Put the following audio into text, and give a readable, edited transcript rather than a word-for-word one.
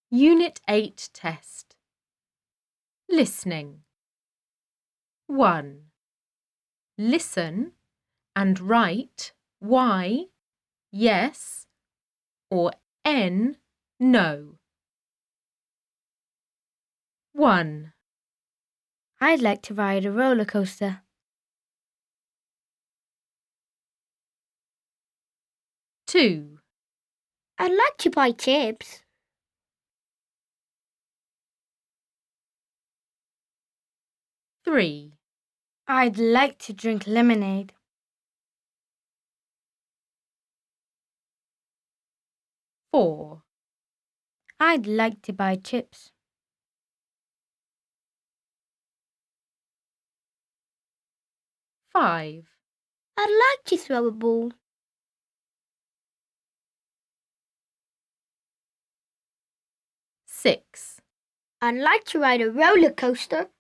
Unit 8 test. Listening. 1. Listen and write Y, yes, or N, no. 1, I'd like to ride a roller coaster. 2, I'd like to buy chips. 3, I'd like to drink lemonade. 4, I'd like to buy chips. 5, I'd like to throw a ball. 6, I'd like to ride a roller coaster.